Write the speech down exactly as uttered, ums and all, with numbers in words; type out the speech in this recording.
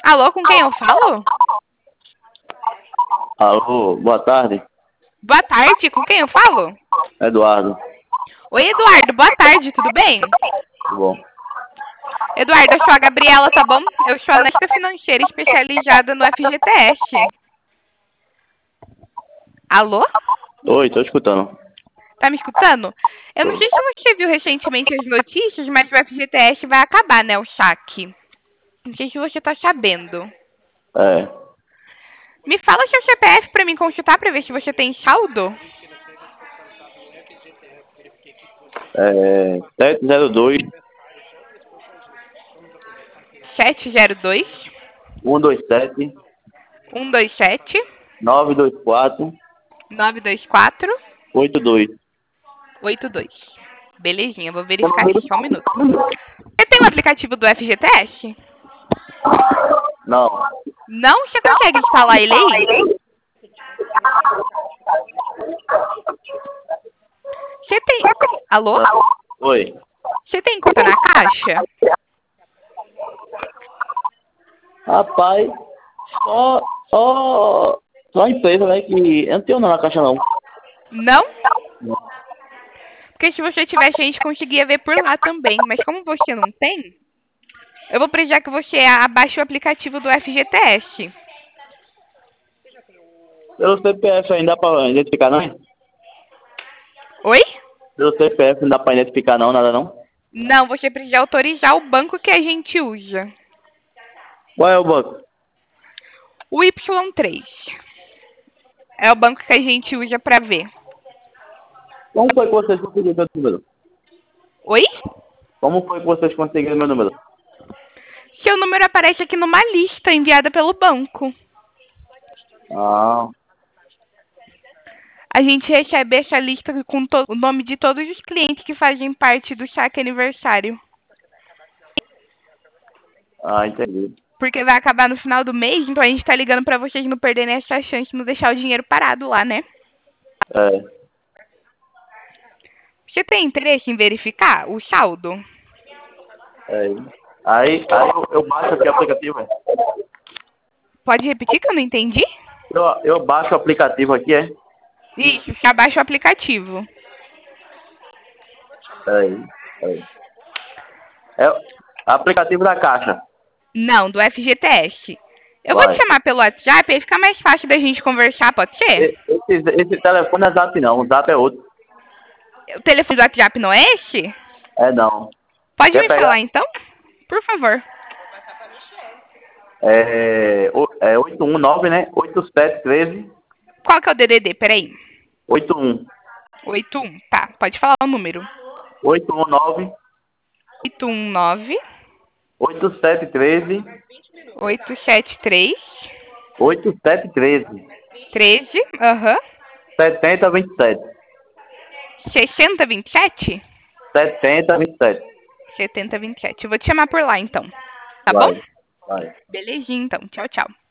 Alô, com quem eu falo? Alô, boa tarde. Boa tarde, com quem eu falo? Eduardo. Oi, Eduardo, boa tarde, tudo bem? Tudo bom? Eduardo, eu sou a Gabriela, tá bom? Eu sou analista financeira especializada no F G T S. Alô? Oi, tô escutando. Tá me escutando? Eu não sei se você viu recentemente as notícias, mas o F G T S vai acabar, né, o saque. Não sei se você tá sabendo. É. Me fala seu C P F pra mim consultar pra ver se você tem saldo. É. sete zero dois, sete zero dois, um dois sete, um dois sete, nove dois quatro, nove dois quatro, oito dois. oito dois. Belezinha, vou verificar aqui só um minuto. Você tem o aplicativo do F G T S? Não. Não? Você consegue instalar ele aí? Você tem... Alô? Oi. Você tem conta na Caixa? Rapaz, só. Só. Só a empresa, né? Que. Eu não tenho não na caixa não. Não? Porque se você tivesse, a gente conseguia ver por lá também. Mas como você não tem, eu vou precisar que você abaixe o aplicativo do F G T S. Pelo C P F ainda dá pra identificar não? Hein? Oi? Pelo C P F não dá pra identificar não, nada não? Não, você precisa autorizar o banco que a gente usa. Qual é o banco? O Y três. É o banco que a gente usa pra ver. Como foi que vocês conseguiram meu número? Oi? Como foi que vocês conseguiram meu número? Seu número aparece aqui numa lista enviada pelo banco. Ah. A gente recebe essa lista com o nome de todos os clientes que fazem parte do saque aniversário. Ah, entendi. Porque vai acabar no final do mês, então a gente tá ligando pra vocês não perderem essa chance de não deixar o dinheiro parado lá, né? É. Você tem interesse em verificar o saldo? É. Aí, aí eu, eu baixo aqui o aplicativo, é? Pode repetir que eu não entendi? Eu, eu baixo o aplicativo aqui, é? Isso, você abaixa o aplicativo. É, é. É o aplicativo da Caixa. Não, do F G T S. Eu vou te Vai. chamar pelo WhatsApp, aí fica mais fácil da gente conversar, pode ser? E- Esse, esse telefone é Zap não, o Zap é outro. O telefone do WhatsApp não é esse? É não. Pode Quer me pegar? falar então? Por favor. É, o- é oito um nove, né? oito sete um três, Qual que é o D D D? Peraí. oito um. oito um. Tá, pode falar o número. oito um nove, oito um nove, oito sete um três, oito sete três, oito sete um três, treze, aham, setenta vinte e sete. sessenta vinte e sete, setenta vinte e sete. setenta vinte e sete. Eu vou te chamar por lá então. Tá bom? Vai, vai. Belezinha então. Tchau, tchau.